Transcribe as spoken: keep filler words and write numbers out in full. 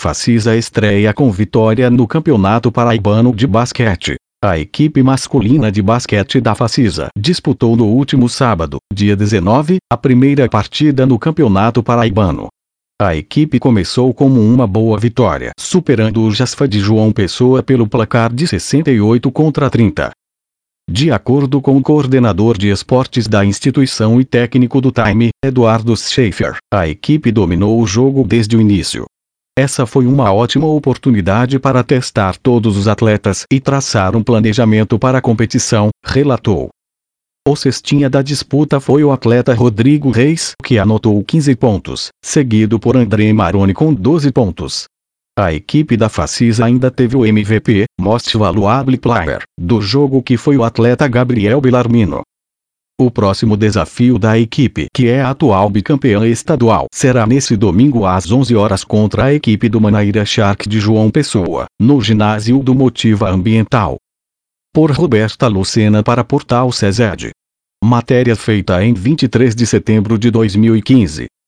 Facisa estreia com vitória no Campeonato Paraibano de Basquete. A equipe masculina de basquete da Facisa disputou no último sábado, dia dezenove, a primeira partida no Campeonato Paraibano. A equipe começou como uma boa vitória, superando o Jasfa de João Pessoa pelo placar de sessenta e oito contra trinta. De acordo com o coordenador de esportes da instituição e técnico do time, Eduardo Schaefer, a equipe dominou o jogo desde o início. Essa foi uma ótima oportunidade para testar todos os atletas e traçar um planejamento para a competição, relatou. O cestinha da disputa foi o atleta Rodrigo Reis, que anotou quinze pontos, seguido por André Maroni com doze pontos. A equipe da Facisa ainda teve o M V P, Most Valuable Player, do jogo, que foi o atleta Gabriel Bellarmino. O próximo desafio da equipe, que é a atual bicampeã estadual, será nesse domingo às onze horas contra a equipe do Manaíra Shark de João Pessoa, no ginásio do Motiva Ambiental. Por Roberta Lucena para Portal SESED. Matéria feita em vinte e três de setembro de dois mil e quinze.